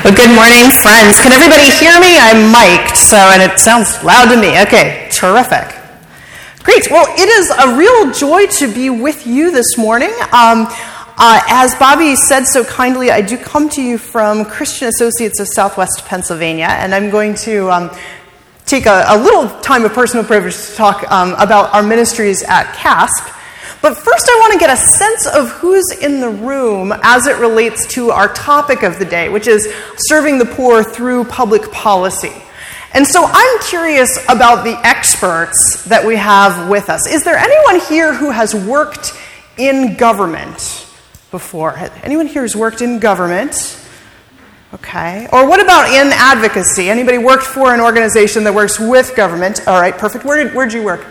Well, good morning, friends. Can everybody hear me? I'm mic'd, and it sounds loud to me. Okay, terrific. Great. Well, it is a real joy to be with you this morning. As Bobby said so kindly, I do come to you from Christian Associates of Southwest Pennsylvania, and I'm going to take a little time of personal privilege to talk about our ministries at CASP. But first I want to get a sense of who's in the room as it relates to our topic of the day, which is serving the poor through public policy. And so I'm curious about the experts that we have with us. Is there anyone here who has worked in government before? Anyone here who's worked in government? Okay. Or what about in advocacy? Anybody worked for an organization that works with government? All right, perfect. Where'd you work?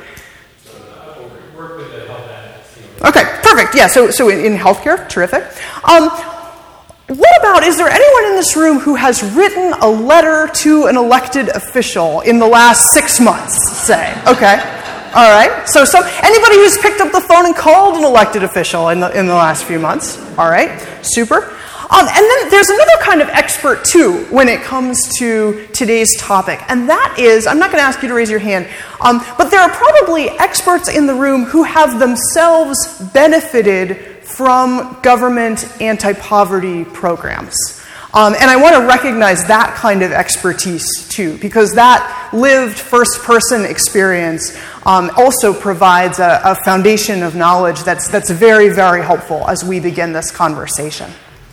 Okay, perfect. Yeah, so in healthcare, terrific. What about, is there anyone in this room who has written a letter to an elected official in the last 6 months, say? Okay, all right. So anybody who's picked up the phone and called an elected official in the last few months? All right, super. And then there's another kind of expert, too, when it comes to today's topic. And that is, I'm not going to ask you to raise your hand, but there are probably experts in the room who have themselves benefited from government anti-poverty programs. And I want to recognize that kind of expertise, too, because that lived first-person experience also provides a foundation of knowledge that's very, very helpful as we begin this conversation.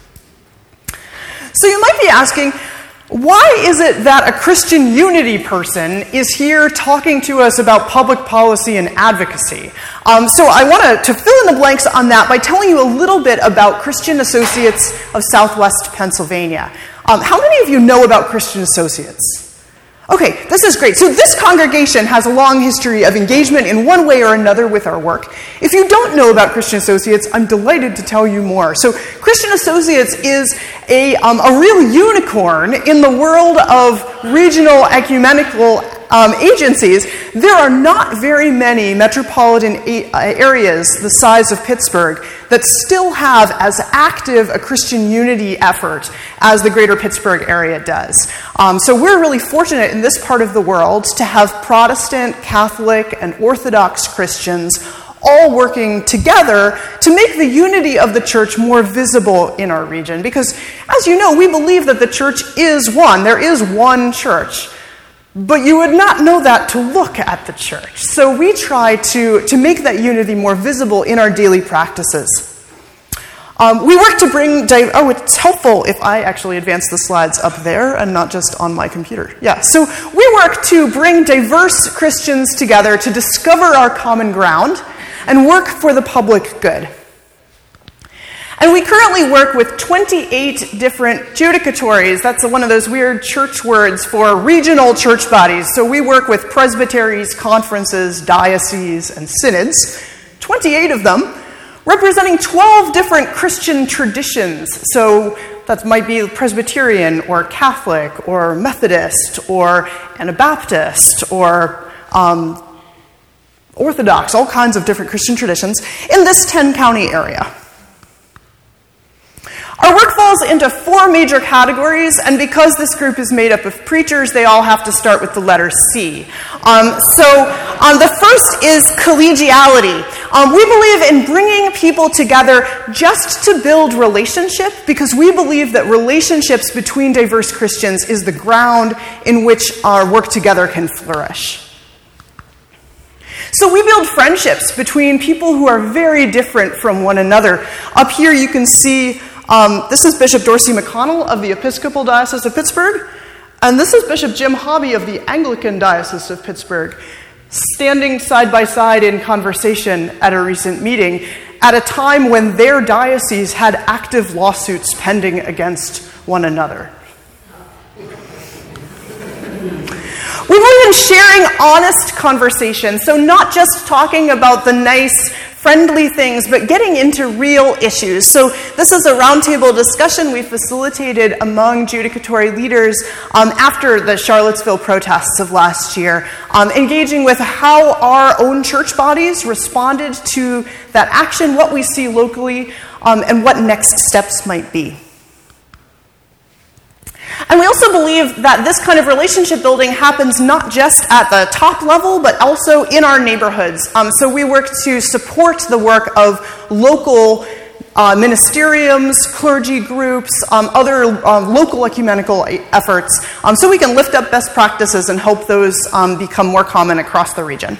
So you might be asking, why is it that a Christian Unity person is here talking to us about public policy and advocacy? So I want to fill in the blanks on that by telling you a little bit about Christian Associates of Southwest Pennsylvania. How many of you know about Christian Associates? Okay, this is great. So this congregation has a long history of engagement in one way or another with our work. If you don't know about Christian Associates, I'm delighted to tell you more. So Christian Associates is a real unicorn in the world of regional ecumenical agencies. There are not very many metropolitan areas the size of Pittsburgh that still have as active a Christian unity effort as the greater Pittsburgh area does. So we're really fortunate in this part of the world to have Protestant, Catholic, and Orthodox Christians all working together to make the unity of the church more visible in our region. Because, as you know, we believe that the church is one. There is one church. But you would not know that to look at the church. So we try to make that unity more visible in our daily practices. We work to bring... it's helpful if I actually advance the slides up there and not just on my computer. Yeah, so we work to bring diverse Christians together to discover our common ground and work for the public good. And we currently work with 28 different judicatories. That's one of those weird church words for regional church bodies. So we work with presbyteries, conferences, dioceses, and synods, 28 of them, representing 12 different Christian traditions. So that might be Presbyterian or Catholic or Methodist or Anabaptist or Orthodox, all kinds of different Christian traditions in this 10-county area. Our work falls into 4 major categories, and because this group is made up of preachers, they all have to start with the letter C. The first is collegiality. We believe in bringing people together just to build relationship, because we believe that relationships between diverse Christians is the ground in which our work together can flourish. So we build friendships between people who are very different from one another. Up here you can see this is Bishop Dorsey McConnell of the Episcopal Diocese of Pittsburgh, and this is Bishop Jim Hobby of the Anglican Diocese of Pittsburgh, standing side by side in conversation at a recent meeting at a time when their diocese had active lawsuits pending against one another. We believe in sharing honest conversation, so not just talking about the nice, friendly things, but getting into real issues. So this is a roundtable discussion we facilitated among judicatory leaders after the Charlottesville protests of last year, engaging with how our own church bodies responded to that action, what we see locally, and what next steps might be. And we also believe that this kind of relationship building happens not just at the top level, but also in our neighborhoods. So we work to support the work of local ministeriums, clergy groups, other local ecumenical efforts, so we can lift up best practices and help those become more common across the region.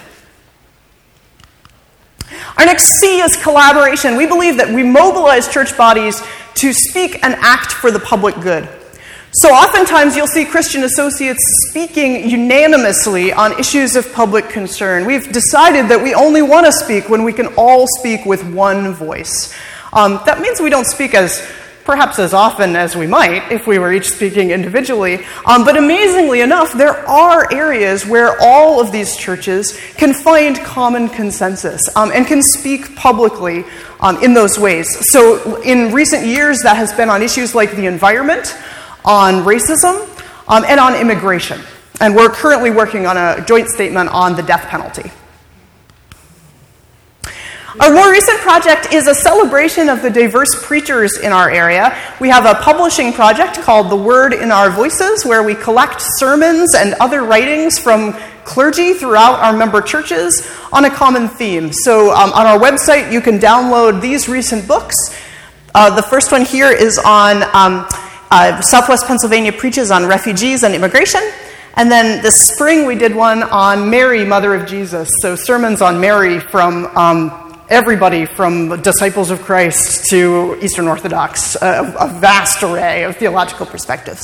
Our next C is collaboration. We believe that we mobilize church bodies to speak and act for the public good. So oftentimes you'll see Christian associates speaking unanimously on issues of public concern. We've decided that we only want to speak when we can all speak with one voice. That means we don't speak perhaps as often as we might if we were each speaking individually. But amazingly enough, there are areas where all of these churches can find common consensus and can speak publicly in those ways. So in recent years, that has been on issues like the environment, on racism, and on immigration. And we're currently working on a joint statement on the death penalty. Our more recent project is a celebration of the diverse preachers in our area. We have a publishing project called The Word in Our Voices, where we collect sermons and other writings from clergy throughout our member churches on a common theme. So on our website, you can download these recent books. The first one here is on Southwest Pennsylvania Preaches on Refugees and Immigration. And then this spring, we did one on Mary, Mother of Jesus. So sermons on Mary from everybody from Disciples of Christ to Eastern Orthodox, a vast array of theological perspectives.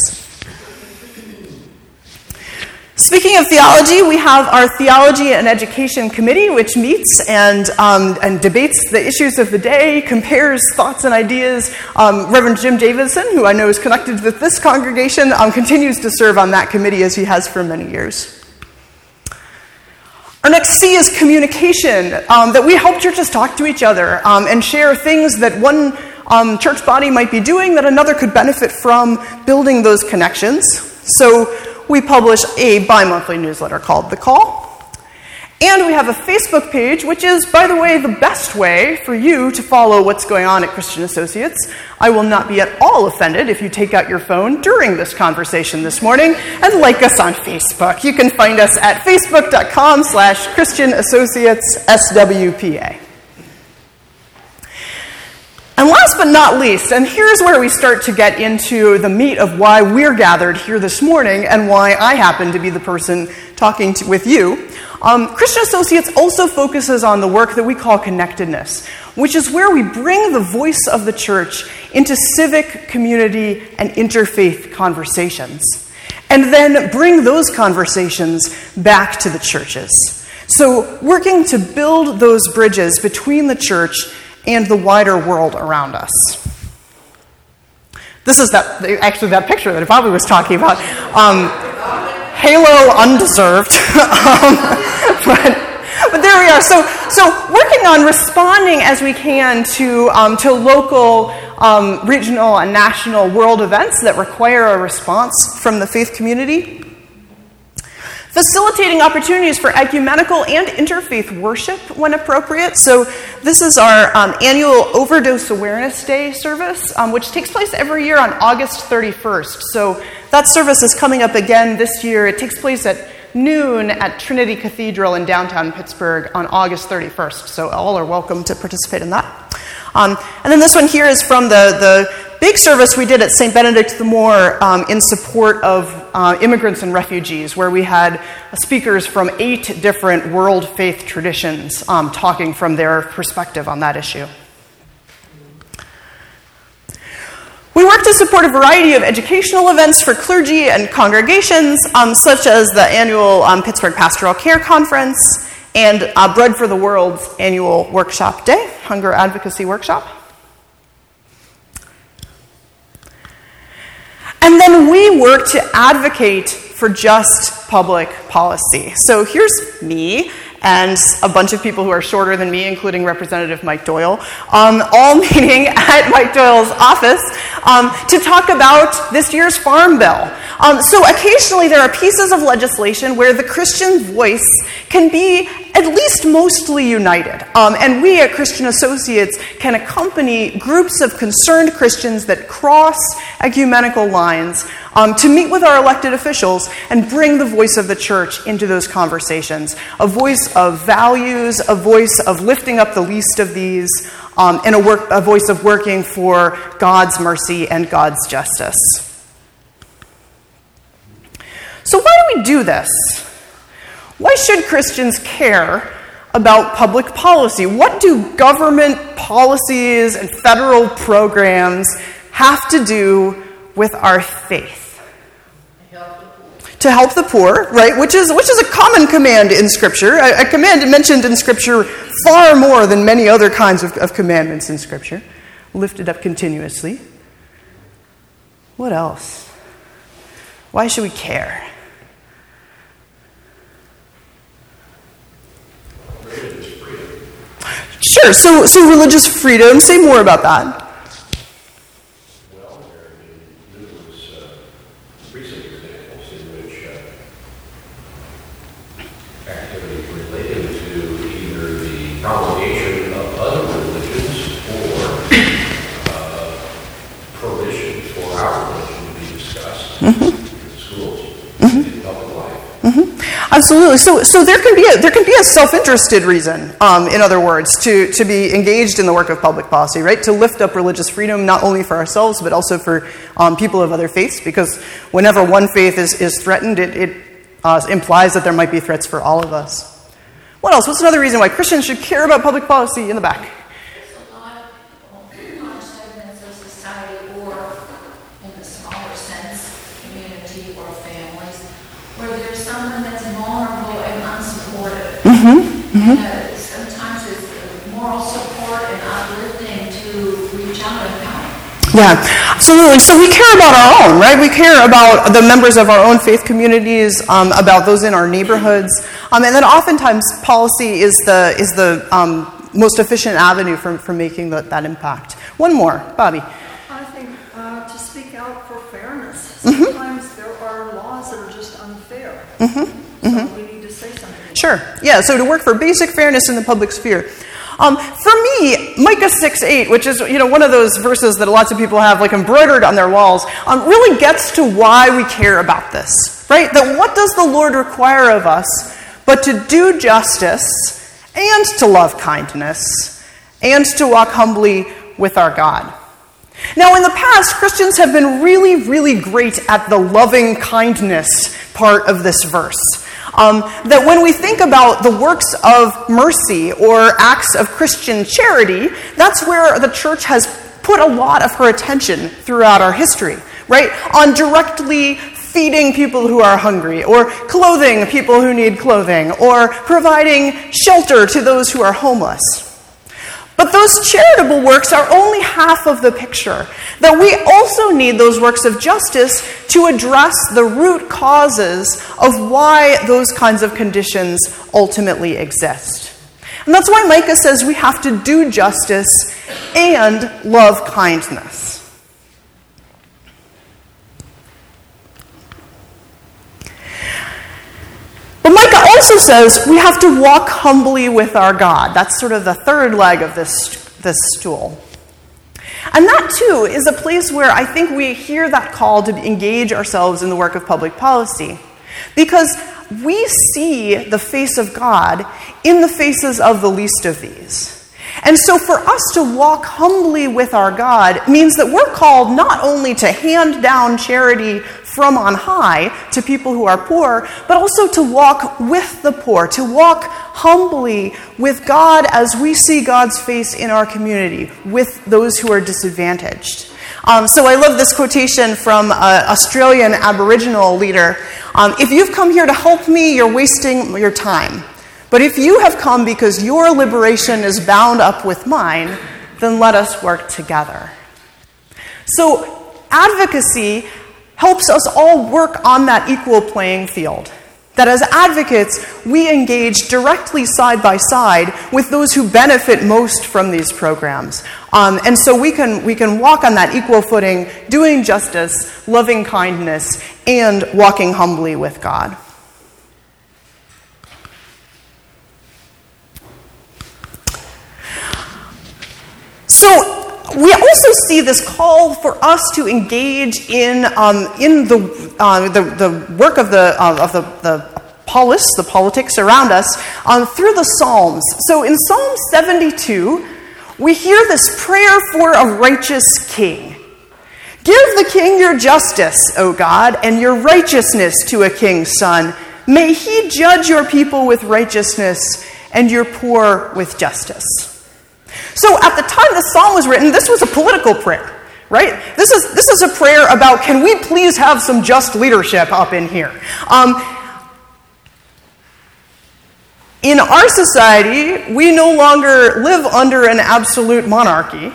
Speaking of theology, we have our Theology and Education Committee, which meets and debates the issues of the day, compares thoughts and ideas. Reverend Jim Davidson, who I know is connected with this congregation, continues to serve on that committee as he has for many years. Our next C is communication, that we help churches talk to each other and share things that one church body might be doing that another could benefit from, building those connections. So we publish a bi-monthly newsletter called The Call. And we have a Facebook page, which is, by the way, the best way for you to follow what's going on at Christian Associates. I will not be at all offended if you take out your phone during this conversation this morning and like us on Facebook. You can find us at facebook.com/Christian Associates SWPA. And last but not least, and here's where we start to get into the meat of why we're gathered here this morning and why I happen to be the person talking with you. Christian Associates also focuses on the work that we call connectedness, which is where we bring the voice of the church into civic, community, and interfaith conversations, and then bring those conversations back to the churches. So working to build those bridges between the church and the wider world around us. This is that picture that Bobby was talking about. Halo undeserved. But there we are. So working on responding as we can to local, regional, and national world events that require a response from the faith community. Facilitating opportunities for ecumenical and interfaith worship when appropriate. So this is our annual Overdose Awareness Day service, which takes place every year on August 31st. So that service is coming up again this year. It takes place at noon at Trinity Cathedral in downtown Pittsburgh on August 31st. So all are welcome to participate in that. And then this one here is from the big service we did at St. Benedict the Moor in support of immigrants and refugees, where we had speakers from 8 different world faith traditions talking from their perspective on that issue. We work to support a variety of educational events for clergy and congregations, such as the annual Pittsburgh Pastoral Care Conference and Bread for the World's annual workshop day, Hunger Advocacy Workshop. And then we work to advocate for just public policy. So here's me and a bunch of people who are shorter than me, including Representative Mike Doyle, all meeting at Mike Doyle's office to talk about this year's Farm Bill. So occasionally there are pieces of legislation where the Christian voice can be at least mostly united. And we at Christian Associates can accompany groups of concerned Christians that cross ecumenical lines to meet with our elected officials and bring the voice of the church into those conversations. A voice of values, a voice of lifting up the least of these, and a voice of working for God's mercy and God's justice. So why do we do this? Why should Christians care about public policy? What do government policies and federal programs have to do with our faith? To help the poor, right? Which is a common command in Scripture, a command mentioned in Scripture far more than many other kinds of commandments in Scripture, lifted up continuously. What else? Why should we care? Sure, so religious freedom, say more about that. Well, there have been numerous recent examples in which activities related to either the promulgation of other religions or prohibition for our religion to be discussed in schools, in public life. Absolutely. So there can be a self-interested reason, in other words, to be engaged in the work of public policy, right? To lift up religious freedom, not only for ourselves, but also for people of other faiths, because whenever one faith is threatened, it implies that there might be threats for all of us. What else? What's another reason why Christians should care about public policy in the back? There's a lot of segments of society, or in the smaller sense, community or families, where there's someone that's vulnerable and unsupportive. And sometimes it's moral support and uplifting to reach out and help. Yeah, absolutely. So we care about our own, right? We care about the members of our own faith communities, about those in our neighborhoods, and then oftentimes policy is the most efficient avenue for making that impact. One more, Bobby. I think to speak out for fairness. Sometimes there are laws that are just unfair. So we need to say something. Sure. Yeah, so to work for basic fairness in the public sphere. For me, Micah 6:8, which is one of those verses that lots of people have embroidered on their walls, really gets to why we care about this, right? That what does the Lord require of us but to do justice and to love kindness and to walk humbly with our God. Now, in the past, Christians have been really, really great at the loving kindness part of this verse. That when we think about the works of mercy or acts of Christian charity, that's where the church has put a lot of her attention throughout our history, right? On directly feeding people who are hungry, or clothing people who need clothing, or providing shelter to those who are homeless. But those charitable works are only half of the picture. That we also need those works of justice to address the root causes of why those kinds of conditions ultimately exist. And that's why Micah says we have to do justice and love kindness. But Micah also says we have to walk humbly with our God. That's sort of the third leg of this stool. And that, too, is a place where I think we hear that call to engage ourselves in the work of public policy. Because we see the face of God in the faces of the least of these. And so for us to walk humbly with our God means that we're called not only to hand down charity from on high to people who are poor, but also to walk with the poor, to walk humbly with God as we see God's face in our community, with those who are disadvantaged. So I love this quotation from an Australian Aboriginal leader. If you've come here to help me, you're wasting your time. But if you have come because your liberation is bound up with mine, then let us work together. So advocacy helps us all work on that equal playing field. That as advocates, we engage directly side by side with those who benefit most from these programs. And so we can walk on that equal footing, doing justice, loving kindness, and walking humbly with God. we also see this call for us to engage in the work of the polis, the politics around us, through the Psalms. So in Psalm 72, we hear this prayer for a righteous king. Give the king your justice, O God, and your righteousness to a king's son. May he judge your people with righteousness and your poor with justice. So at the time the psalm was written, this was a political prayer, right? This is a prayer about, can we please have some just leadership up in here? In our society, we no longer live under an absolute monarchy.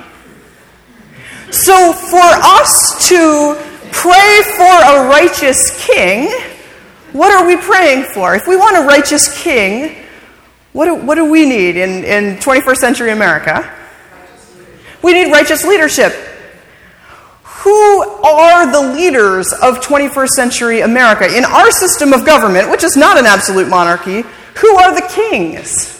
So for us to pray for a righteous king, what are we praying for? If we want a righteous king, what do we need in 21st century America? We need righteous leadership. Who are the leaders of 21st century America? In our system of government, which is not an absolute monarchy, who are the kings?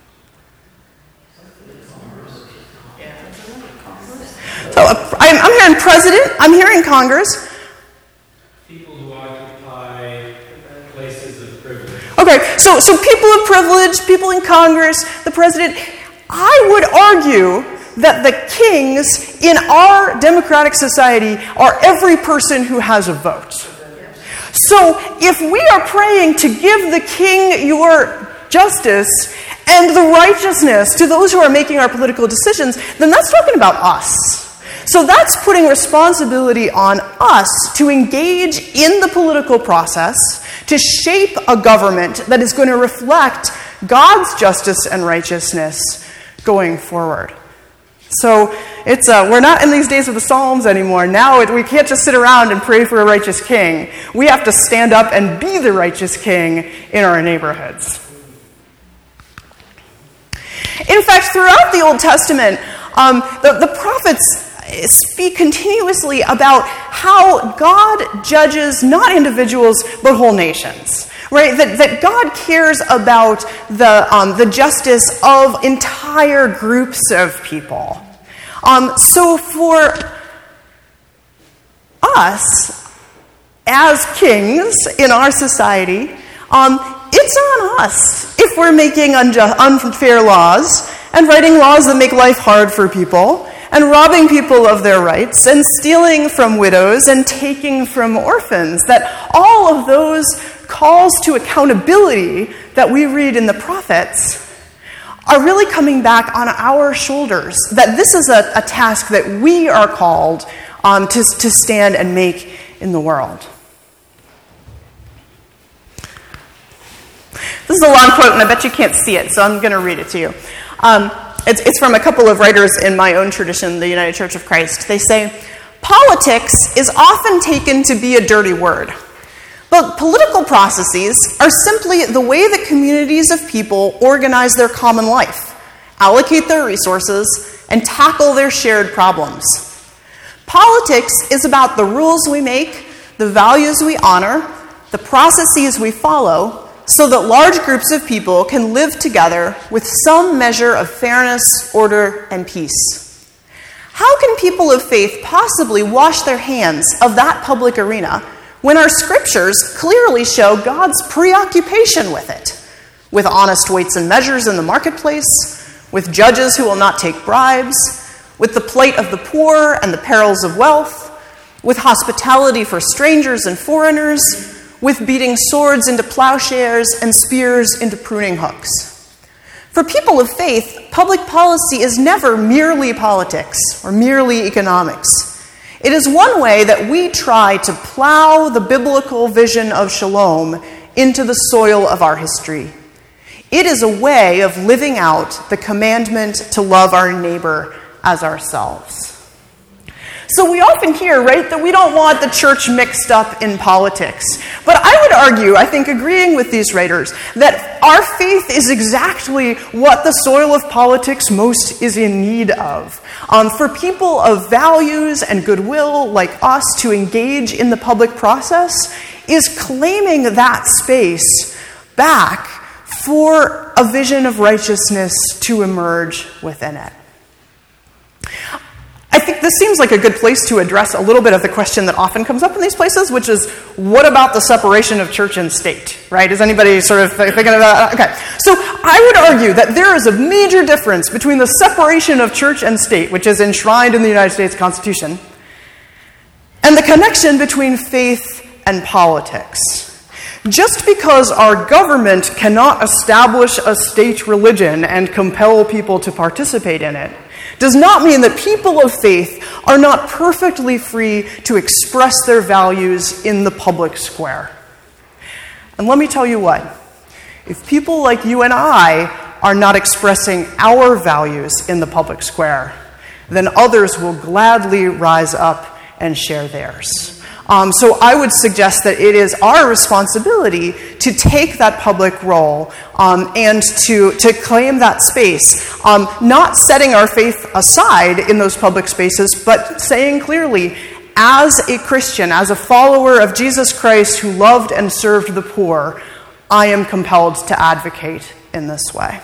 So I'm hearing president, I'm hearing Congress. People who occupy places of privilege. Okay, so people of privilege, people in Congress, the president. I would argue that the kings in our democratic society are every person who has a vote. So if we are praying to give the king your justice and the righteousness to those who are making our political decisions, then that's talking about us. So that's putting responsibility on us to engage in the political process, to shape a government that is going to reflect God's justice and righteousness going forward. So it's we're not in these days of the Psalms anymore. Now we can't just sit around and pray for a righteous king. We have to stand up and be the righteous king in our neighborhoods. In fact, throughout the Old Testament, the prophets speak continuously about how God judges not individuals but whole nations. Right, that God cares about the justice of entire groups of people. So for us, as kings in our society, it's on us if we're making unfair laws and writing laws that make life hard for people and robbing people of their rights and stealing from widows and taking from orphans, that all of those calls to accountability that we read in the prophets are really coming back on our shoulders, that this is a task that we are called to stand and make in the world. This is a long quote, and I bet you can't see it, so I'm going to read it to you. It's from a couple of writers in my own tradition, the United Church of Christ. They say, politics is often taken to be a dirty word. But political processes are simply the way that communities of people organize their common life, allocate their resources, and tackle their shared problems. Politics is about the rules we make, the values we honor, the processes we follow, so that large groups of people can live together with some measure of fairness, order, and peace. How can people of faith possibly wash their hands of that public arena when our scriptures clearly show God's preoccupation with it, with honest weights and measures in the marketplace, with judges who will not take bribes, with the plight of the poor and the perils of wealth, with hospitality for strangers and foreigners, with beating swords into plowshares and spears into pruning hooks? For people of faith, public policy is never merely politics or merely economics. It is one way that we try to plow the biblical vision of shalom into the soil of our history. It is a way of living out the commandment to love our neighbor as ourselves. So we often hear, right, that we don't want the church mixed up in politics. But I would argue, I think agreeing with these writers, that our faith is exactly what the soil of politics most is in need of. For people of values and goodwill like us to engage in the public process is claiming that space back for a vision of righteousness to emerge within it. I this seems like a good place to address a little bit of the question that often comes up in these places, which is, what about the separation of church and state, right? Is anybody sort of thinking of that? Okay, so I would argue that there is a major difference between the separation of church and state, which is enshrined in the United States Constitution, and the connection between faith and politics. Just because our government cannot establish a state religion and compel people to participate in it does not mean that people of faith are not perfectly free to express their values in the public square. And let me tell you what, if people like you and I are not expressing our values in the public square, then others will gladly rise up and share theirs. So I would suggest that it is our responsibility to take that public role and to claim that space, not setting our faith aside in those public spaces, but saying clearly, as a Christian, as a follower of Jesus Christ who loved and served the poor, I am compelled to advocate in this way.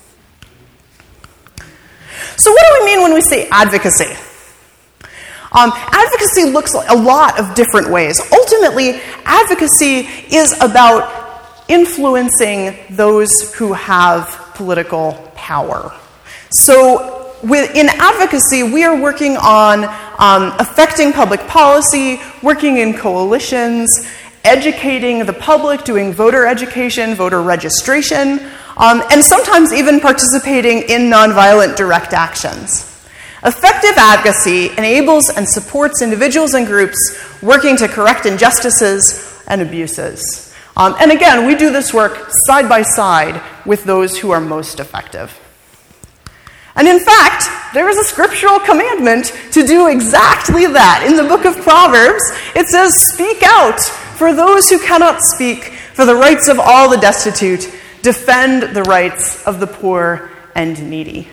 So what do we mean when we say advocacy? Advocacy looks a lot of different ways. Ultimately, advocacy is about influencing those who have political power. So in advocacy, we are working on affecting public policy, working in coalitions, educating the public, doing voter education, voter registration, and sometimes even participating in nonviolent direct actions. Effective advocacy enables and supports individuals and groups working to correct injustices and abuses. And again, we do this work side by side with those who are most effective. And in fact, there is a scriptural commandment to do exactly that. In the book of Proverbs, it says, "Speak out for those who cannot speak, for the rights of all the destitute. Defend the rights of the poor and needy."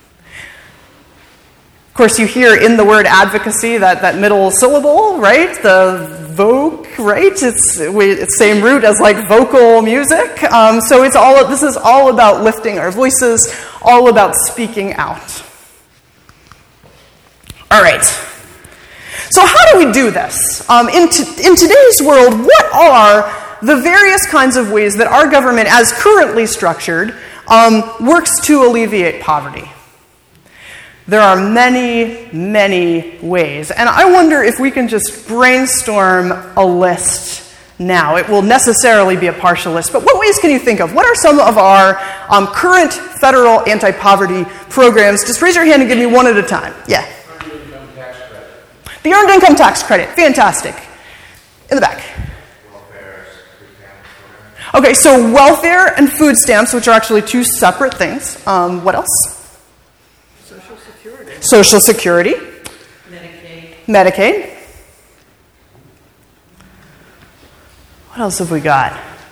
Of course, you hear in the word advocacy that middle syllable, right? The voc, right? It's same root as like vocal music. So this is all about lifting our voices, all about speaking out. All right. So how do we do this? In today's world, what are the various kinds of ways that our government, as currently structured, works to alleviate poverty? There are many, many ways. And I wonder if we can just brainstorm a list now. It will necessarily be a partial list. But what ways can you think of? What are some of our current federal anti-poverty programs? Just raise your hand and give me one at a time. Yeah. Earned income tax credit. The Earned Income Tax Credit. Fantastic. In the back. Welfare, food stamps. Okay, so welfare and food stamps, which are actually two separate things. What else? Social Security. Medicaid. What else have we got?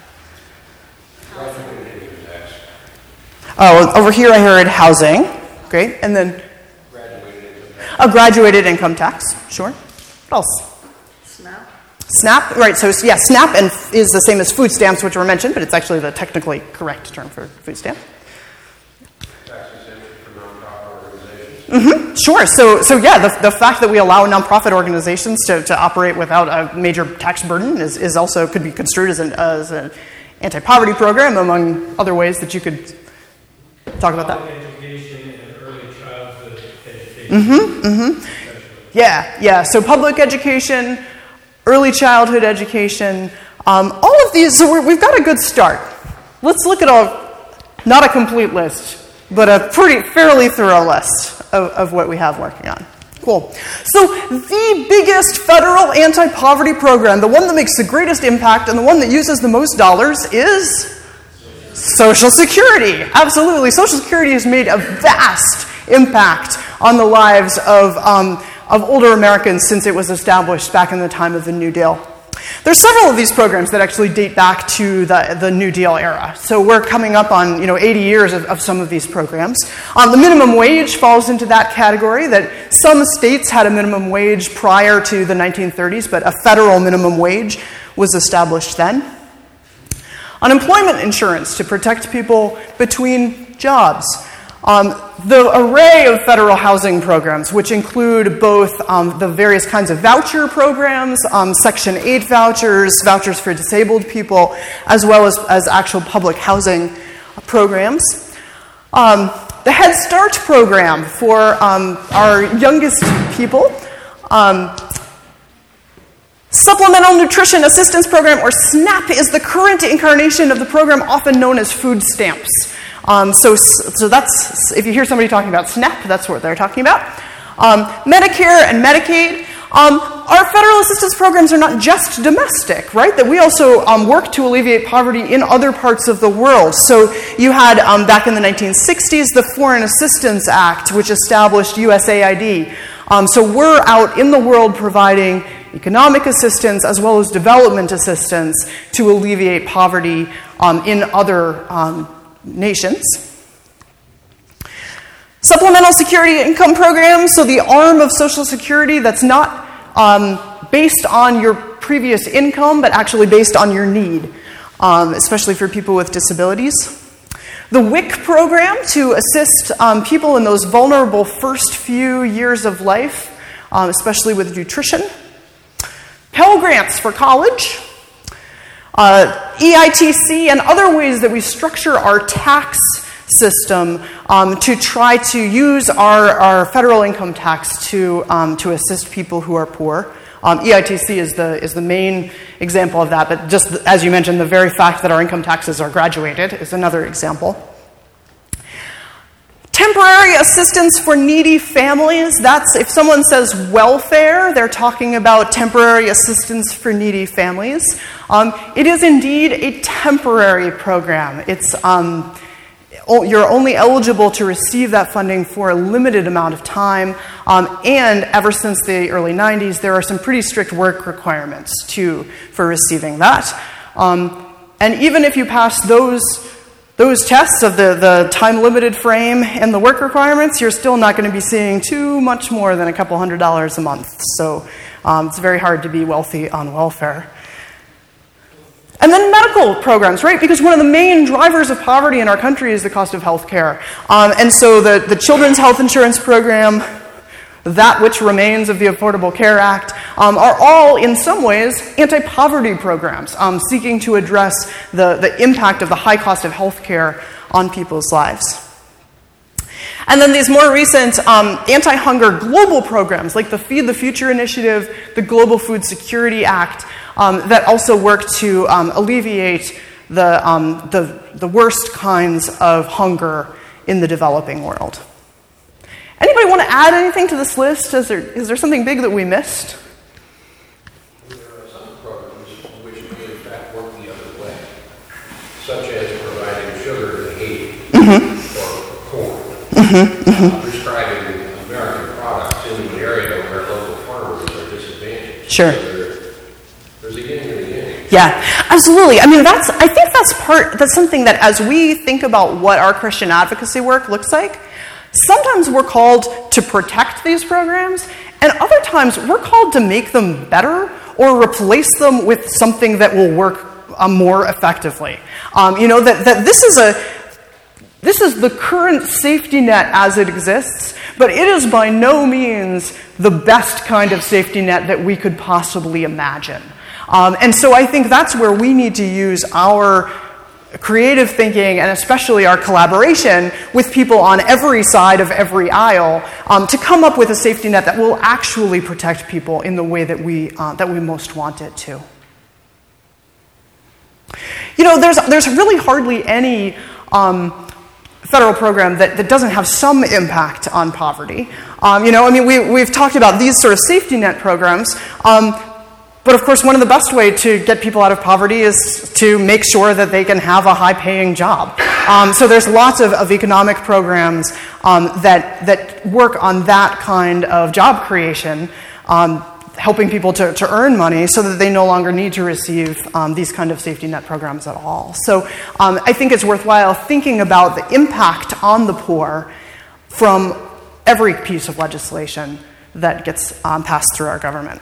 Oh, over here I heard housing. Great. And then graduated income tax. Sure. What else? SNAP. Right. So yeah, SNAP is the same as food stamps, which were mentioned, but it's actually the technically correct term for food stamp. Mm-hmm. Sure. So yeah, the fact that we allow nonprofit organizations to operate without a major tax burden is also could be construed as an anti-poverty program, among other ways that you could talk about that. Education and early childhood education. Mm-hmm. Mm-hmm. Yeah. So public education, early childhood education, all of these. So we've got a good start. Let's look at not a complete list, but a fairly thorough list of what we have working on. Cool. So the biggest federal anti-poverty program, the one that makes the greatest impact and the one that uses the most dollars is Social Security. Absolutely. Social Security has made a vast impact on the lives of older Americans since it was established back in the time of the New Deal. There's several of these programs that actually date back to the New Deal era. So we're coming up on 80 years of some of these programs. The minimum wage falls into that category, that some states had a minimum wage prior to the 1930s, but a federal minimum wage was established then. Unemployment insurance to protect people between jobs. The array of federal housing programs, which include both the various kinds of voucher programs, Section 8 vouchers, vouchers for disabled people, as well as actual public housing programs. The Head Start program for our youngest people. Supplemental Nutrition Assistance Program, or SNAP, is the current incarnation of the program often known as food stamps. So that's, if you hear somebody talking about SNAP, that's what they're talking about. Medicare and Medicaid. Our federal assistance programs are not just domestic, right? That we also work to alleviate poverty in other parts of the world. So you had, back in the 1960s, the Foreign Assistance Act, which established USAID. So we're out in the world providing economic assistance as well as development assistance to alleviate poverty in other nations. Supplemental Security Income Programs, so the arm of Social Security that's not based on your previous income, but actually based on your need, especially for people with disabilities. The WIC program to assist people in those vulnerable first few years of life, especially with nutrition. Pell Grants for college. EITC and other ways that we structure our tax system to try to use our federal income tax to assist people who are poor. EITC is the main example of that, but just as you mentioned, the very fact that our income taxes are graduated is another example. Temporary assistance for needy families. That's, if someone says welfare, they're talking about temporary assistance for needy families. It is indeed a temporary program. It's you're only eligible to receive that funding for a limited amount of time, and ever since the early 90s, there are some pretty strict work requirements for receiving that. And even if you pass those tests of the time-limited frame and the work requirements, you're still not going to be seeing too much more than a couple $100s a month. So it's very hard to be wealthy on welfare. And then medical programs, right? Because one of the main drivers of poverty in our country is the cost of health care. And so the Children's Health Insurance Program, that which remains of the Affordable Care Act, are all, in some ways, anti-poverty programs, seeking to address the impact of the high cost of health care on people's lives. And then these more recent anti-hunger global programs, like the Feed the Future Initiative, the Global Food Security Act, that also work to alleviate the worst kinds of hunger in the developing world. Anybody want to add anything to this list? Is there something big that we missed? There are some programs which may in fact work the other way, such as providing sugar to Haiti or corn, prescribing American products in an area where local farmers are disadvantaged. Sure. So there's a yin and a yang. Yeah, absolutely. I mean, I think that's something that as we think about what our Christian advocacy work looks like, sometimes we're called to protect these programs, and other times we're called to make them better or replace them with something that will work more effectively. That this is the current safety net as it exists, but it is by no means the best kind of safety net that we could possibly imagine. And so I think that's where we need to use our creative thinking and especially our collaboration with people on every side of every aisle to come up with a safety net that will actually protect people in the way that we most want it to. There's really hardly any federal program that doesn't have some impact on poverty. We've talked about these sort of safety net programs. But of course, one of the best ways to get people out of poverty is to make sure that they can have a high-paying job. So there's lots of economic programs that work on that kind of job creation, helping people to earn money so that they no longer need to receive these kind of safety net programs at all. So I think it's worthwhile thinking about the impact on the poor from every piece of legislation that gets passed through our government.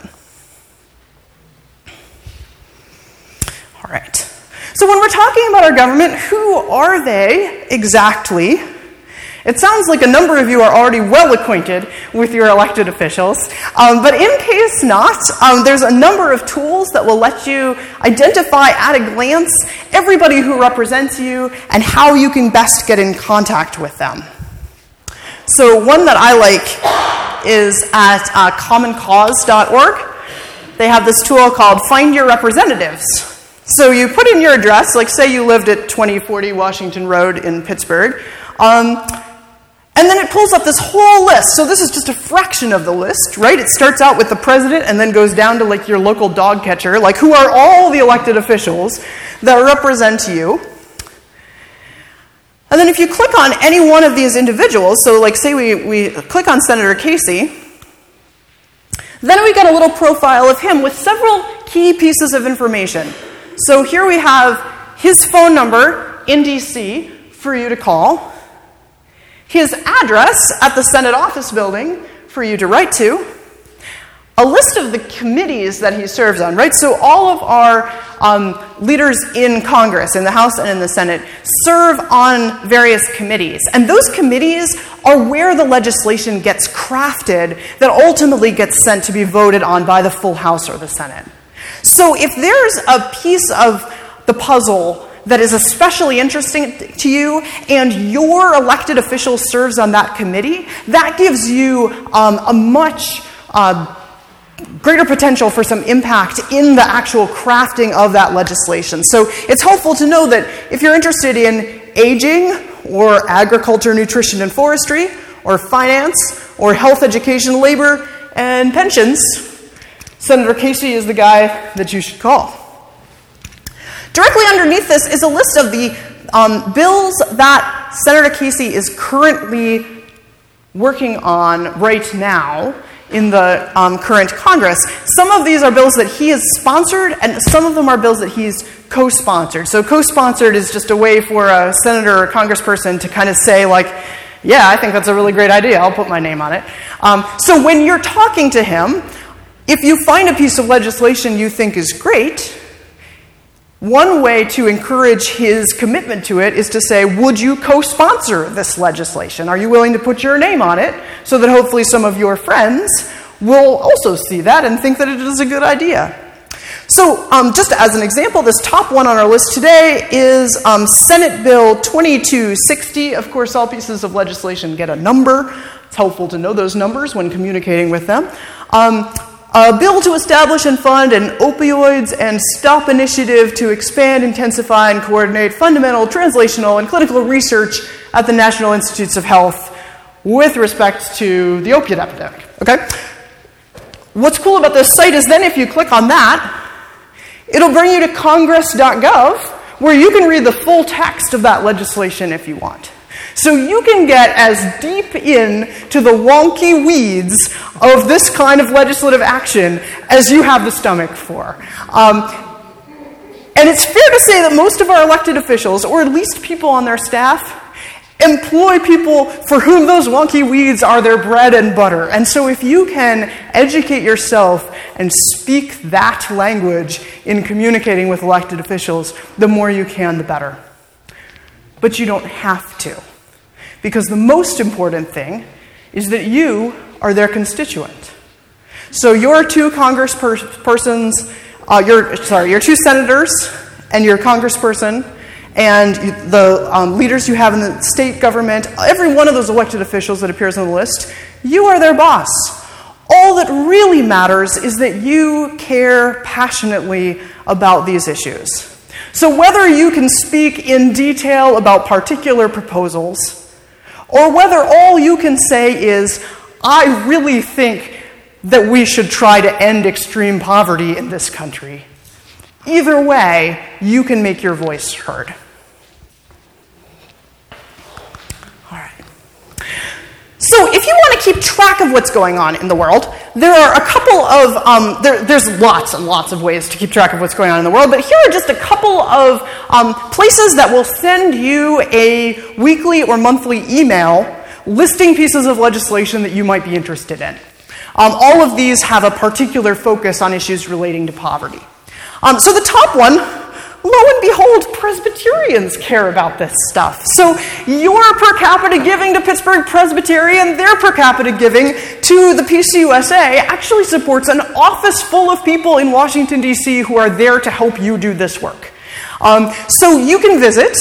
All right. So when we're talking about our government, who are they exactly? It sounds like a number of you are already well acquainted with your elected officials, but in case not, there's a number of tools that will let you identify at a glance everybody who represents you and how you can best get in contact with them. So one that I like is at commoncause.org. They have this tool called Find Your Representatives. So you put in your address, like say you lived at 2040 Washington Road in Pittsburgh, and then it pulls up this whole list. So this is just a fraction of the list, right? It starts out with the president and then goes down to like your local dog catcher, like who are all the elected officials that represent you. And then if you click on any one of these individuals, so like say we click on Senator Casey, then we get a little profile of him with several key pieces of information. So here we have his phone number in DC for you to call, his address at the Senate office building for you to write to, a list of the committees that he serves on, right? So all of our leaders in Congress, in the House and in the Senate, serve on various committees. And those committees are where the legislation gets crafted that ultimately gets sent to be voted on by the full House or the Senate. So if there's a piece of the puzzle that is especially interesting to you and your elected official serves on that committee, that gives you a much greater potential for some impact in the actual crafting of that legislation. So it's helpful to know that if you're interested in aging or agriculture, nutrition, and forestry, or finance, or health, education, labor, and pensions, Senator Casey is the guy that you should call. Directly underneath this is a list of the bills that Senator Casey is currently working on right now in the current Congress. Some of these are bills that he has sponsored, and some of them are bills that he's co-sponsored. So co-sponsored is just a way for a senator or congressperson to kind of say, like, yeah, I think that's a really great idea, I'll put my name on it. So when you're talking to him, if you find a piece of legislation you think is great, one way to encourage his commitment to it is to say, would you co-sponsor this legislation? Are you willing to put your name on it so that hopefully some of your friends will also see that and think that it is a good idea? So just as an example, this top one on our list today is Senate Bill 2260. Of course, all pieces of legislation get a number. It's helpful to know those numbers when communicating with them. A bill to establish and fund an opioids and stop initiative to expand, intensify, and coordinate fundamental, translational, and clinical research at the National Institutes of Health with respect to the opiate epidemic. Okay? What's cool about this site is then if you click on that, it'll bring you to congress.gov where you can read the full text of that legislation if you want. So you can get as deep into the wonky weeds of this kind of legislative action as you have the stomach for. And it's fair to say that most of our elected officials, or at least people on their staff, employ people for whom those wonky weeds are their bread and butter. And so if you can educate yourself and speak that language in communicating with elected officials, the more you can, the better. But you don't have to. Because the most important thing is that you are their constituent. So your two congresspersons, your two senators and your congressperson and the leaders you have in the state government, every one of those elected officials that appears on the list, you are their boss. All that really matters is that you care passionately about these issues. So whether you can speak in detail about particular proposals, or whether all you can say is, I really think that we should try to end extreme poverty in this country. Either way, you can make your voice heard. All right. So if you want to keep track of what's going on in the world, there are a couple of, there's lots and lots of ways to keep track of what's going on in the world, but here are just a couple of places that will send you a weekly or monthly email listing pieces of legislation that you might be interested in. All of these have a particular focus on issues relating to poverty. So the top one lo and behold, Presbyterians care about this stuff. So your per capita giving to Pittsburgh Presbyterian, their per capita giving to the PCUSA actually supports an office full of people in Washington, D.C. who are there to help you do this work. So you can visit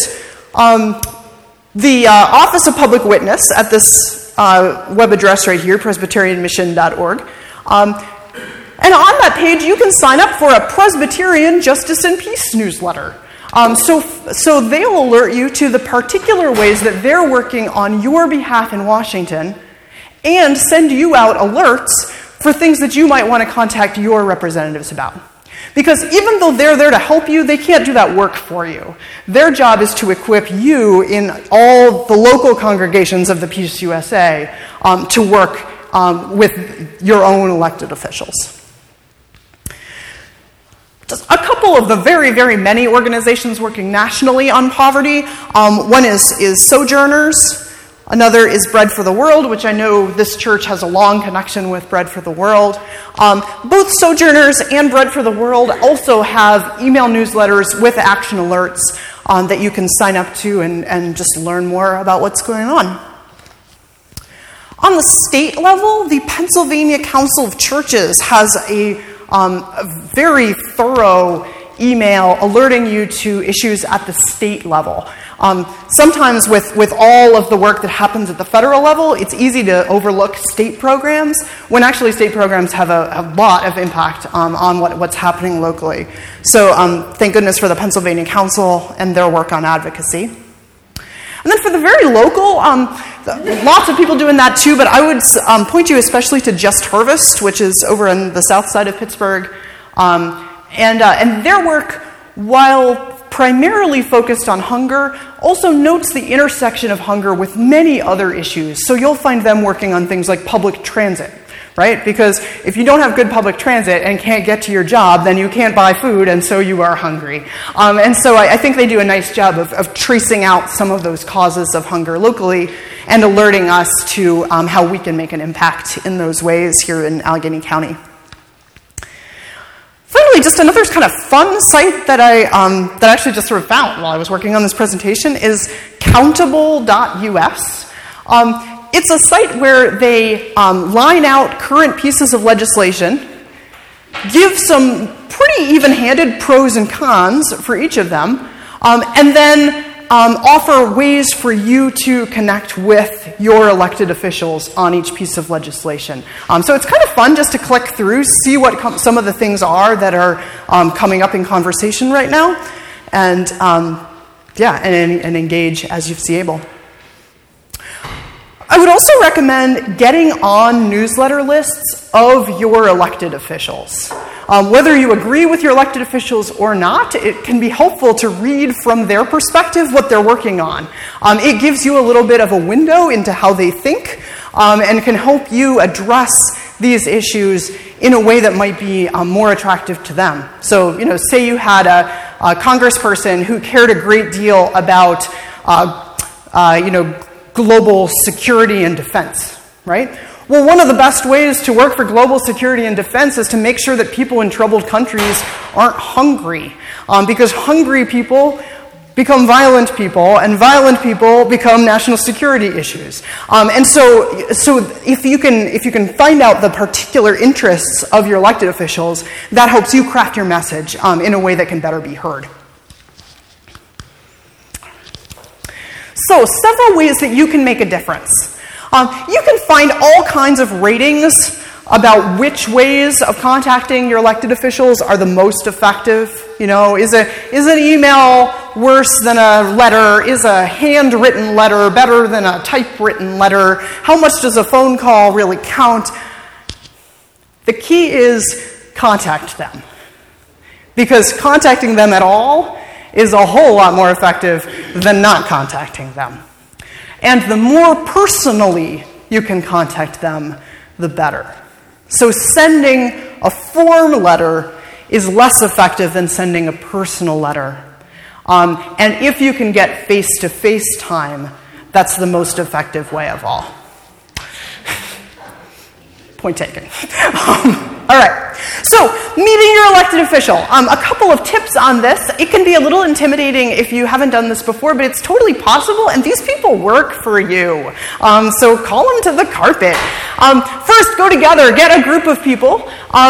the Office of Public Witness at this web address right here, presbyterianmission.org. And on that page, you can sign up for a Presbyterian Justice and Peace newsletter. So they'll alert you to the particular ways that they're working on your behalf in Washington and send you out alerts for things that you might want to contact your representatives about. Because even though they're there to help you, they can't do that work for you. Their job is to equip you in all the local congregations of the PCUSA to work with your own elected officials. Just a couple of the very, very many organizations working nationally on poverty. One is Sojourners. Another is Bread for the World, which I know this church has a long connection with Bread for the World. Both Sojourners and Bread for the World also have email newsletters with action alerts that you can sign up to and just learn more about what's going on. On the state level, the Pennsylvania Council of Churches has a very thorough email alerting you to issues at the state level. Sometimes with all of the work that happens at the federal level, it's easy to overlook state programs, when actually state programs have a lot of impact on what's happening locally. So thank goodness for the Pennsylvania Council and their work on advocacy. And then for the very local, lots of people doing that too, but I would point you especially to Just Harvest, which is over on the south side of Pittsburgh. And their work, while primarily focused on hunger, also notes the intersection of hunger with many other issues. So you'll find them working on things like public transit, right? Because if you don't have good public transit and can't get to your job, then you can't buy food, and so you are hungry. And so I think they do a nice job of tracing out some of those causes of hunger locally and alerting us to how we can make an impact in those ways here in Allegheny County. Finally, just another kind of fun site that I actually just sort of found while I was working on this presentation is countable.us. It's a site where they line out current pieces of legislation, give some pretty even-handed pros and cons for each of them, and then offer ways for you to connect with your elected officials on each piece of legislation. So it's kind of fun just to click through, see what some of the things are that are coming up in conversation right now, and and engage as you see able. I would also recommend getting on newsletter lists of your elected officials. Whether you agree with your elected officials or not, it can be helpful to read from their perspective what they're working on. It gives you a little bit of a window into how they think and can help you address these issues in a way that might be more attractive to them. So, say you had a congressperson who cared a great deal about, global security and defense, right? Well, one of the best ways to work for global security and defense is to make sure that people in troubled countries aren't hungry, because hungry people become violent people, and violent people become national security issues. And so if you can find out the particular interests of your elected officials, that helps you craft your message in a way that can better be heard. So, several ways that you can make a difference. You can find all kinds of ratings about which ways of contacting your elected officials are the most effective. Is an email worse than a letter? Is a handwritten letter better than a typewritten letter? How much does a phone call really count? The key is contact them. Because contacting them at all is a whole lot more effective than not contacting them. And the more personally you can contact them, the better. So sending a form letter is less effective than sending a personal letter. And if you can get face-to-face time, that's the most effective way of all. Point taken. All right. So, meeting your elected official. A couple of tips on this. It can be a little intimidating if you haven't done this before, but it's totally possible, and these people work for you. So call them to the carpet. First, go together. Get a group of people.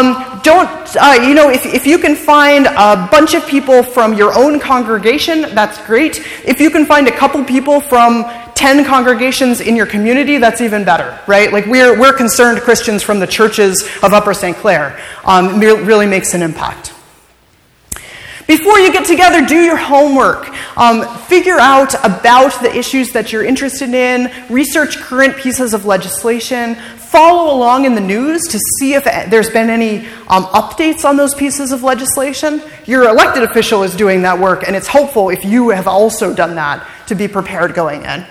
If you can find a bunch of people from your own congregation, that's great. If you can find a couple people from 10 congregations in your community, that's even better, right? Like we're concerned Christians from the churches of Upper St. Clair. Really makes an impact. Before you get together, do your homework. Figure out about the issues that you're interested in. Research current pieces of legislation. Follow along in the news to see if there's been any updates on those pieces of legislation. Your elected official is doing that work, and it's helpful if you have also done that to be prepared going in.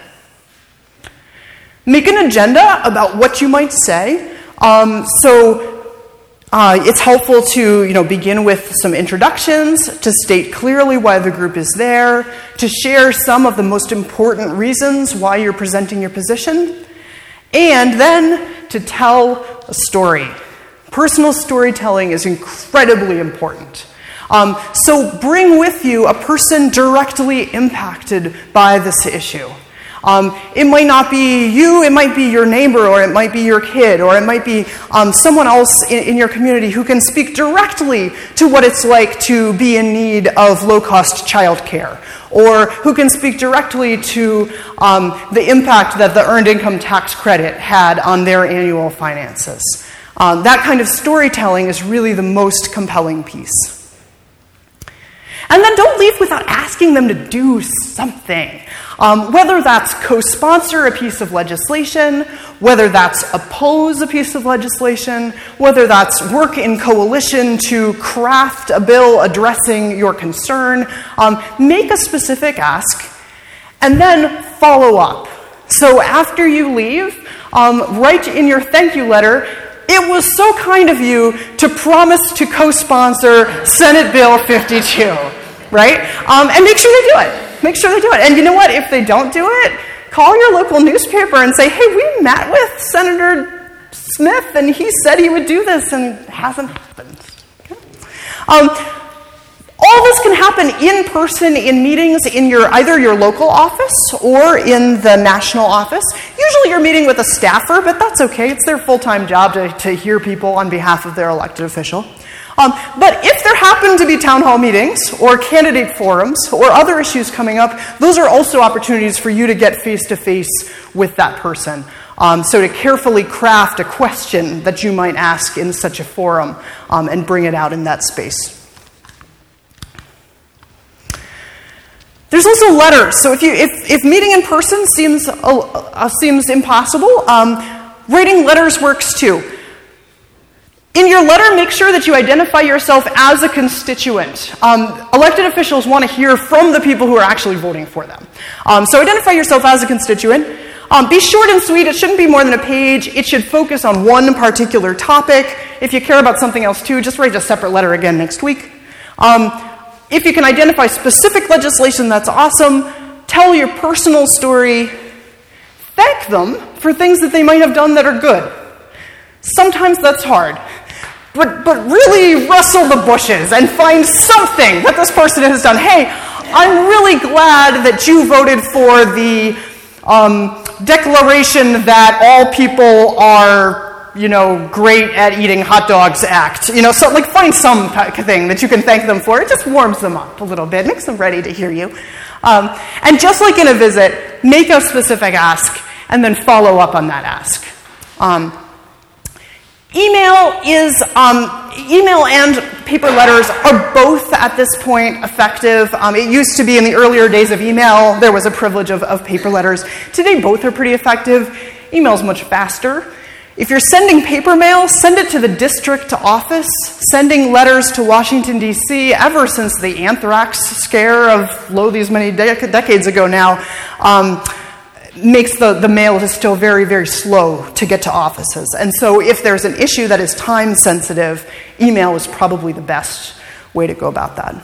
Make an agenda about what you might say. It's helpful to begin with some introductions, to state clearly why the group is there, to share some of the most important reasons why you're presenting your position, and then to tell a story. Personal storytelling is incredibly important. So bring with you a person directly impacted by this issue. It might not be you, it might be your neighbor, or it might be your kid, or it might be someone else in your community who can speak directly to what it's like to be in need of low-cost childcare, or who can speak directly to the impact that the Earned Income Tax Credit had on their annual finances. That kind of storytelling is really the most compelling piece. And then don't leave without asking them to do something. Whether that's co-sponsor a piece of legislation, whether that's oppose a piece of legislation, whether that's work in coalition to craft a bill addressing your concern, make a specific ask, and then follow up. So after you leave, write in your thank you letter, "It was so kind of you to promise to co-sponsor Senate Bill 52, right? And make sure they do it. Make sure they do it. And you know what? If they don't do it, call your local newspaper and say, "Hey, we met with Senator Smith, and he said he would do this, and it hasn't happened." Okay? All this can happen in person in meetings in either your local office or in the national office. Usually you're meeting with a staffer, but that's okay. It's their full-time job to hear people on behalf of their elected official. But if there happen to be town hall meetings or candidate forums or other issues coming up, those are also opportunities for you to get face-to-face with that person. So to carefully craft a question that you might ask in such a forum and bring it out in that space. There's also letters. So if meeting in person seems impossible, writing letters works too. In your letter, make sure that you identify yourself as a constituent. Elected officials want to hear from the people who are actually voting for them. So identify yourself as a constituent. Be short and sweet. It shouldn't be more than a page. It should focus on one particular topic. If you care about something else too, just write a separate letter again next week. If you can identify specific legislation, that's awesome. Tell your personal story. Thank them for things that they might have done that are good. Sometimes that's hard. But really rustle the bushes and find something that this person has done. Hey, I'm really glad that you voted for the Declaration that all people are, great at eating hot dogs act. So find some thing that you can thank them for. It just warms them up a little bit, makes them ready to hear you. And just like in a visit, make a specific ask and then follow up on that ask. Email and paper letters are both at this point effective. It used to be in the earlier days of email, there was a privilege of paper letters. Today, both are pretty effective. Email's much faster. If you're sending paper mail, send it to the district office. Sending letters to Washington, D.C., ever since the anthrax scare of these many decades ago now, makes the mail just still very, very slow to get to offices. And so if there's an issue that is time sensitive, email is probably the best way to go about that.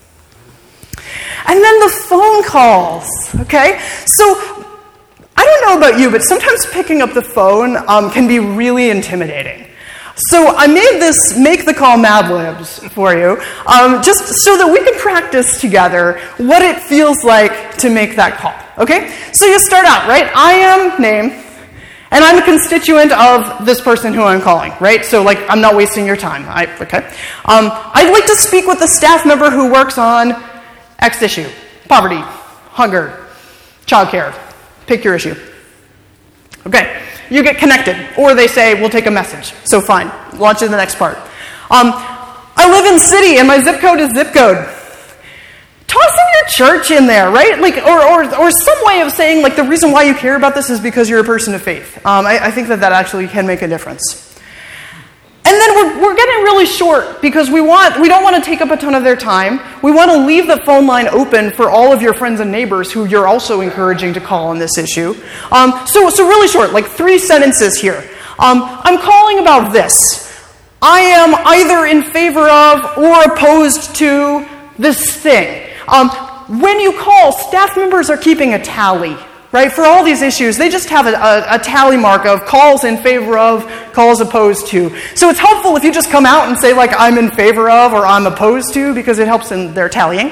And then the phone calls, okay? So I don't know about you, but sometimes picking up the phone can be really intimidating. So I made this Make the Call Mad Libs for you, just so that we can practice together what it feels like to make that call, okay? So you start out, right? I am name, and I'm a constituent of this person who I'm calling, right? So, like, I'm not wasting your time, okay? I'd like to speak with the staff member who works on X issue, poverty, hunger, childcare, pick your issue. Okay, you get connected, or they say, we'll take a message. So fine, launch to the next part. I live in city, and my zip code is zip code. Toss in your church in there, right? Like, or some way of saying, like, the reason why you care about this is because you're a person of faith. I think that actually can make a difference. And then we're getting really short because we don't want to take up a ton of their time. We want to leave the phone line open for all of your friends and neighbors who you're also encouraging to call on this issue. So really short, like 3 sentences here. I'm calling about this. I am either in favor of or opposed to this thing. When you call, staff members are keeping a tally. Right? For all these issues, they just have a tally mark of calls in favor of, calls opposed to. So it's helpful if you just come out and say, like, I'm in favor of or I'm opposed to, because it helps in their tallying.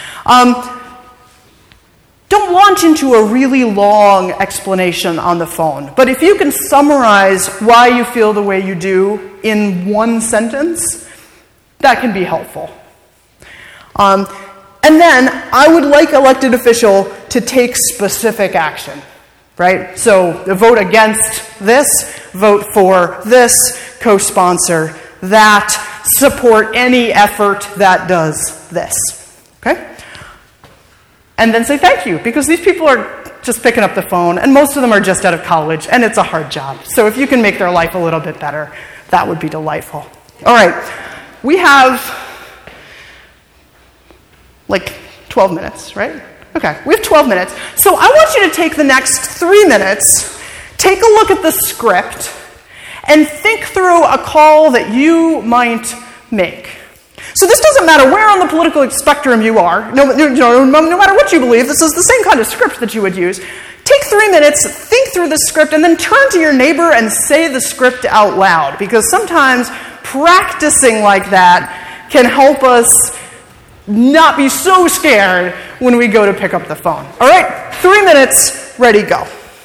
Don't launch into a really long explanation on the phone. But if you can summarize why you feel the way you do in 1 sentence, that can be helpful. And then I would like elected official to take specific action, right? So vote against this, vote for this, co-sponsor that, support any effort that does this, okay? And then say thank you, because these people are just picking up the phone, and most of them are just out of college, and it's a hard job. So if you can make their life a little bit better, that would be delightful. All right, we have like 12 minutes, right? Okay, we have 12 minutes. So I want you to take the next 3 minutes, take a look at the script, and think through a call that you might make. So this doesn't matter where on the political spectrum you are, no matter what you believe, this is the same kind of script that you would use. Take 3 minutes, think through the script, and then turn to your neighbor and say the script out loud, because sometimes practicing like that can help us not be so scared when we go to pick up the phone. All right, 3 minutes, ready, go.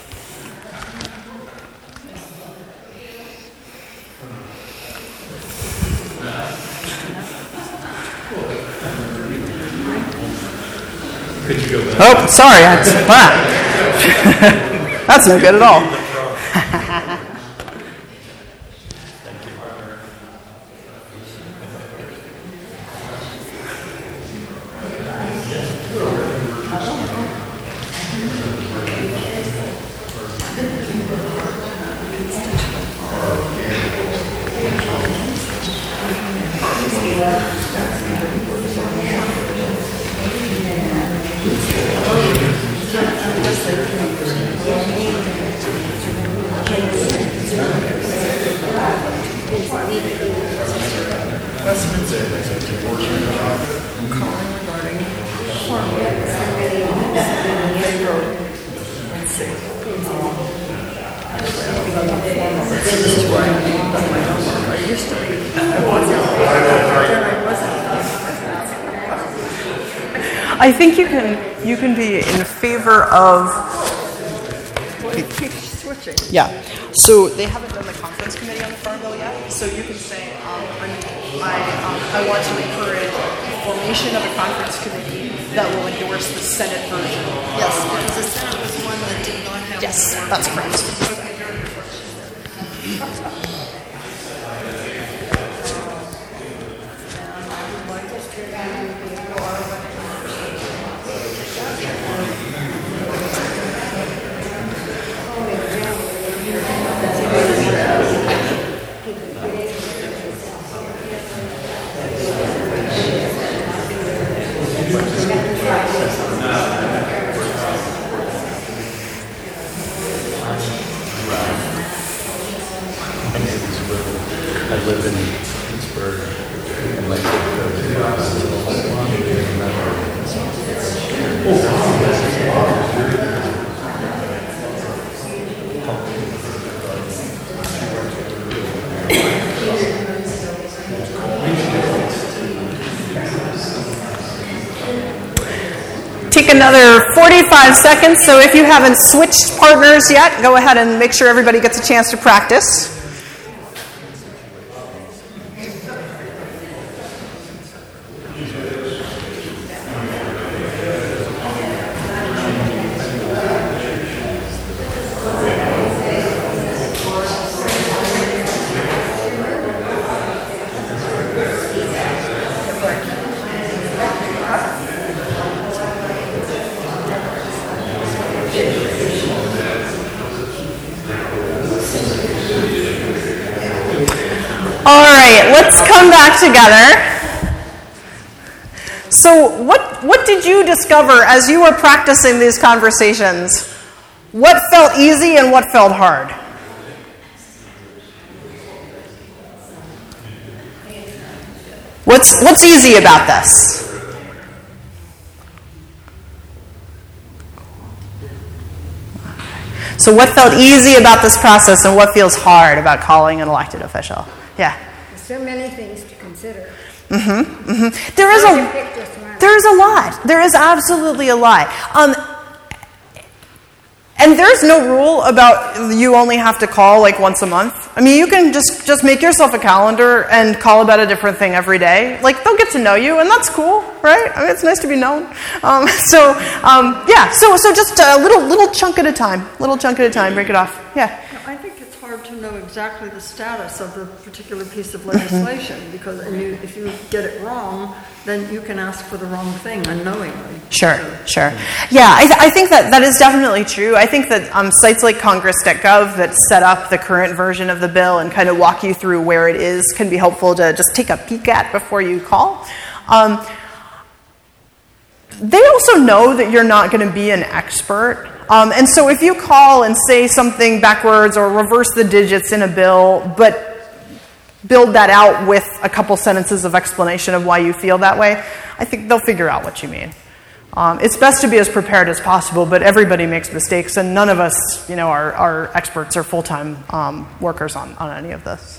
Could you go back? Oh, sorry, that's no good at all. I think you can be in favor of. Switching. Yeah. So they haven't done the conference committee on the Farm Bill yet. So you can say, I want to encourage formation of a conference committee that will endorse the Senate version. Yes, because the Senate was one that did not have. Yes, that's correct. I live in Pittsburgh, and my Take another 45 seconds, so if you haven't switched partners yet, go ahead and make sure everybody gets a chance to practice. All right, let's come back together. So what did you discover as you were practicing these conversations? What felt easy and what felt hard? What's easy about this? So what felt easy about this process and what feels hard about calling an elected official? Yeah. There's so many things to consider. There's a lot. There is absolutely a lot. And there's no rule about you only have to call like once a month. I mean, you can just make yourself a calendar and call about a different thing every day. Like, they'll get to know you, and that's cool, right? I mean, it's nice to be known. So just a little chunk at a time. Little chunk at a time. Break it off. Yeah. I think it's hard to know exactly the status of the particular piece of legislation because if you get it wrong, then you can ask for the wrong thing unknowingly. Sure. Yeah, I think that is definitely true. I think that sites like Congress.gov that set up the current version of the bill and kind of walk you through where it is can be helpful to just take a peek at before you call. They also know that you're not going to be an expert. And so if you call and say something backwards or reverse the digits in a bill, but build that out with a couple sentences of explanation of why you feel that way, I think they'll figure out what you mean. It's best to be as prepared as possible, but everybody makes mistakes, and none of us, are experts or full-time workers on any of this.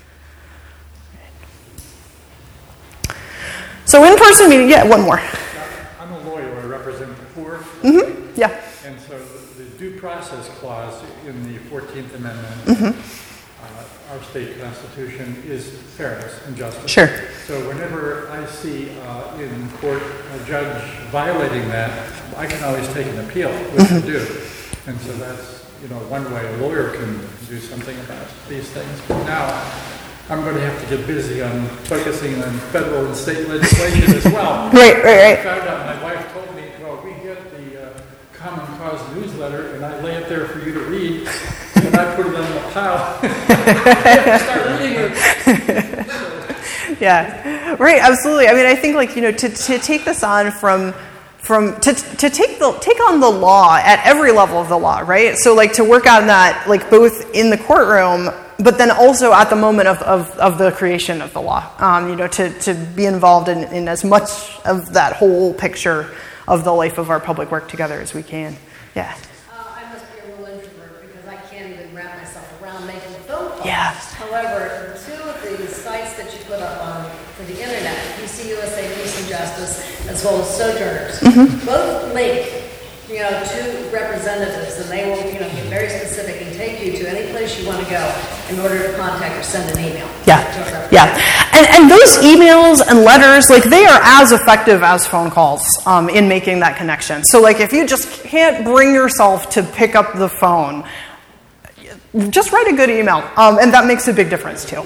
So in-person meeting, yeah, one more. I'm a lawyer. I represent the poor. Mm-hmm. Yeah. And so the due process clause in the 14th Amendment, our state constitution, is fairness and justice. Sure. So whenever I see in court a judge violating that, I can always take an appeal, which I do. And so that's, one way a lawyer can do something about these things. But now I'm going to have to get busy on focusing on federal and state legislation as well. Right. I found out, my wife told me, well, we get the Common Cause newsletter, and I lay it there for you to read, and I put it on the pile. Start reading it. Yeah, right, absolutely. I mean, I think to take this on to take on the law at every level of the law, right? So to work on that both in the courtroom, but then also at the moment of the creation of the law, to be involved in as much of that whole picture of the life of our public work together as we can. Yeah. I must be a real introvert because I can't even wrap myself around making a phone call. Yeah. However, two of the sites that you put up for the internet, PC USA Peace and Justice, as well as Sojourners, both link, to representatives, and they will, be very specific and take you to any place you want to go in order to contact or send an email. Yeah. And those emails and letters, they are as effective as phone calls in making that connection. So, if you just can't bring yourself to pick up the phone, just write a good email, and that makes a big difference too.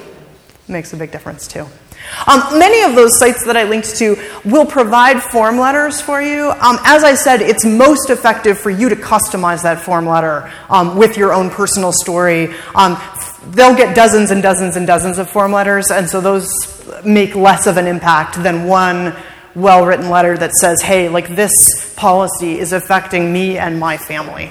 Many of those sites that I linked to will provide form letters for you. As I said, it's most effective for you to customize that form letter with your own personal story. They'll get dozens and dozens and dozens of form letters, and so those make less of an impact than one well-written letter that says, hey, this policy is affecting me and my family.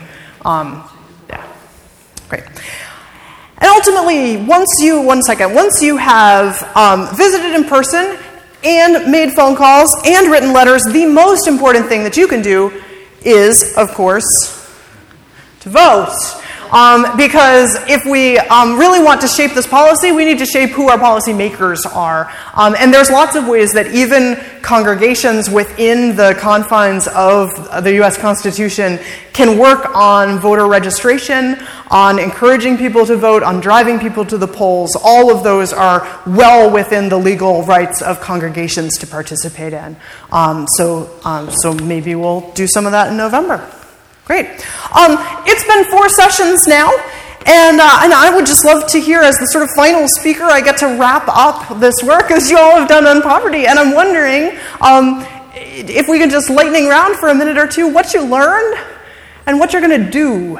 Great. And ultimately, once you have visited in person and made phone calls and written letters, the most important thing that you can do is, of course, to vote. because if we really want to shape this policy, we need to shape who our policy makers are. And there's lots of ways that even congregations within the confines of the U.S. Constitution can work on voter registration, on encouraging people to vote, on driving people to the polls. All of those are well within the legal rights of congregations to participate in. So maybe we'll do some of that in November. Great. It's been 4 sessions now, and I would just love to hear, as the sort of final speaker, I get to wrap up this work as you all have done on poverty, and I'm wondering if we can just lightning round for a minute or two, what you learned and what you're going to do.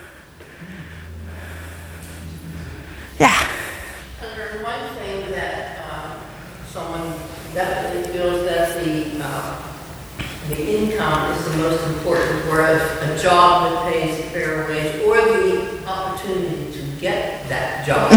Yeah. Under one thing that someone definitely feels that the income is the most important, whereas a job that pays a fair wage or the opportunity to get that job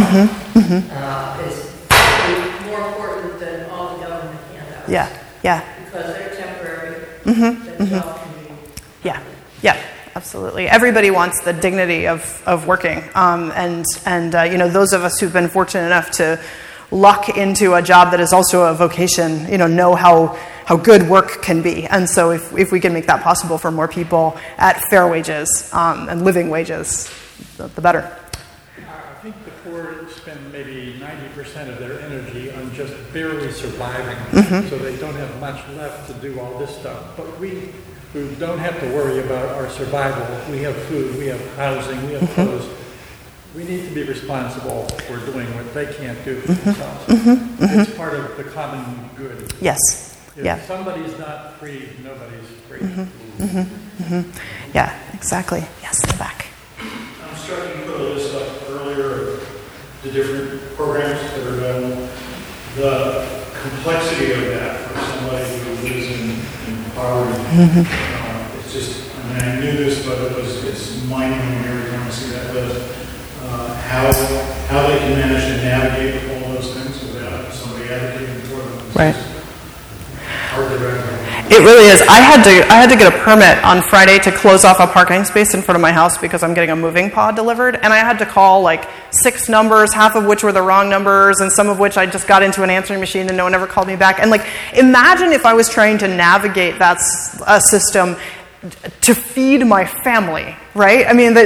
is more important than all the government handouts. Yeah. Because they're temporary. That job can be. Yeah. Absolutely. Everybody wants the dignity of working, and those of us who've been fortunate enough to luck into a job that is also a vocation, know how good work can be. And so if we can make that possible for more people at fair wages and living wages, the better. I think the poor spend maybe 90% of their energy on just barely surviving, so they don't have much left to do all this stuff. But we don't have to worry about our survival. We have food, we have housing, we have clothes. We need to be responsible for doing what they can't do for themselves. It's part of the common good. Yes. If somebody's not free, nobody's free. Yeah, exactly. Yes, in the back. I'm starting to put a list up earlier of the different programs that are done. The complexity of that for somebody who lives in poverty. It's just, I knew this, but it's mind-blowing every time I see that list. How they can manage to navigate all those things without somebody advocating for them. Right. Hard to recommend. It really is. I had to get a permit on Friday to close off a parking space in front of my house because I'm getting a moving pod delivered, and I had to call like 6 numbers, half of which were the wrong numbers, and some of which I just got into an answering machine and no one ever called me back. And imagine if I was trying to navigate that system to feed my family, right? I mean,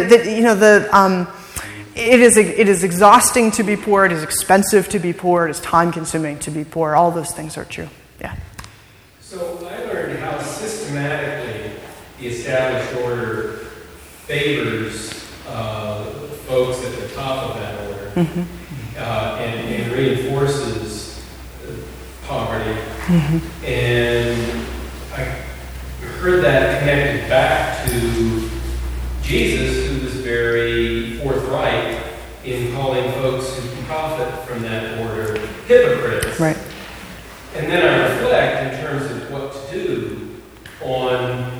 it is exhausting to be poor. It is expensive to be poor. It is time-consuming to be poor. All those things are true. Yeah. So I learned how systematically the established order favors folks at the top of that order and reinforces poverty. And I heard that connected back to Jesus, who was very forthright in calling folks who profit from that order hypocrites. Right. And then I reflect in terms of what to do on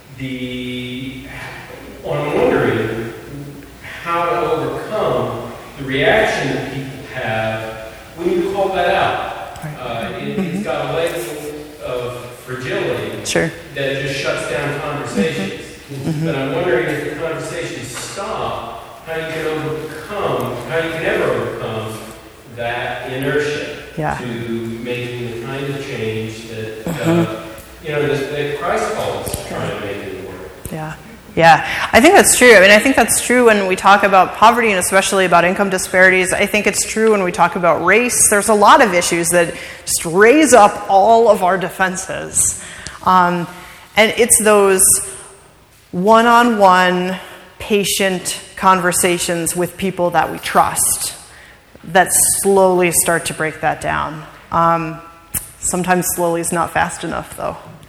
wondering how to overcome the reaction that people have when you call that out. It's got a label of fragility that just shuts down conversations. But I'm wondering if the conversations stop, how you can ever overcome that inertia to making the kind of change that that Christ calls trying to make in the world. Yeah, I think that's true. I mean, I think that's true when we talk about poverty and especially about income disparities. I think it's true when we talk about race. There's a lot of issues that just raise up all of our defenses. And it's those one-on-one, patient conversations with people that we trust that slowly start to break that down. Sometimes slowly is not fast enough, though.